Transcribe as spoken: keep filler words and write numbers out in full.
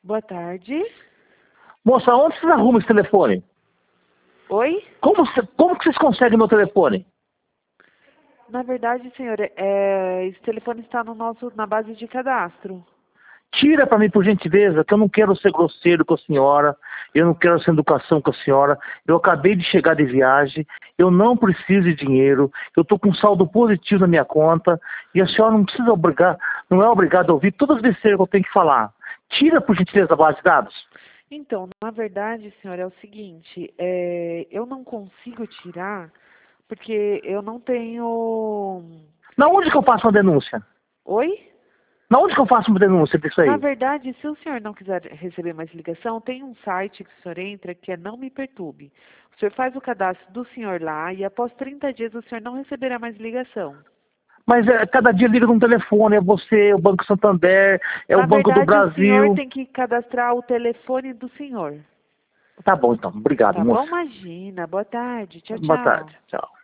Boa tarde. Moça, onde vocês arrumam esse telefone? Oi? Como, cê- como que vocês conseguem meu telefone? Na verdade, senhor, é, esse telefone está no nosso, na base de cadastro. Tira para mim, por gentileza, que eu não quero ser grosseiro com a senhora, eu não quero ser educação com a senhora, eu acabei de chegar de viagem, eu não preciso de dinheiro, eu estou com um saldo positivo na minha conta, e a senhora não precisa obrigar, não é obrigada a ouvir todas as besteiras que eu tenho que falar. Tira, por gentileza, da base de dados. Então, na verdade, senhor, é o seguinte, é, eu não consigo tirar porque eu não tenho... Na onde que eu faço uma denúncia? Oi? Na onde que eu faço uma denúncia disso Na aí? verdade, se o senhor não quiser receber mais ligação, tem um site que o senhor entra que é Não Me Perturbe. O senhor faz o cadastro do senhor lá e após trinta dias o senhor não receberá mais ligação. Mas é, cada dia liga num telefone, é você, é o Banco Santander, é o Na Banco do verdade, o senhor Brasil. tem que cadastrar o telefone do senhor. Tá bom, então. Obrigado, Tá bom? moça. Imagina. Boa tarde. Tchau, Boa tchau. tarde. Tchau.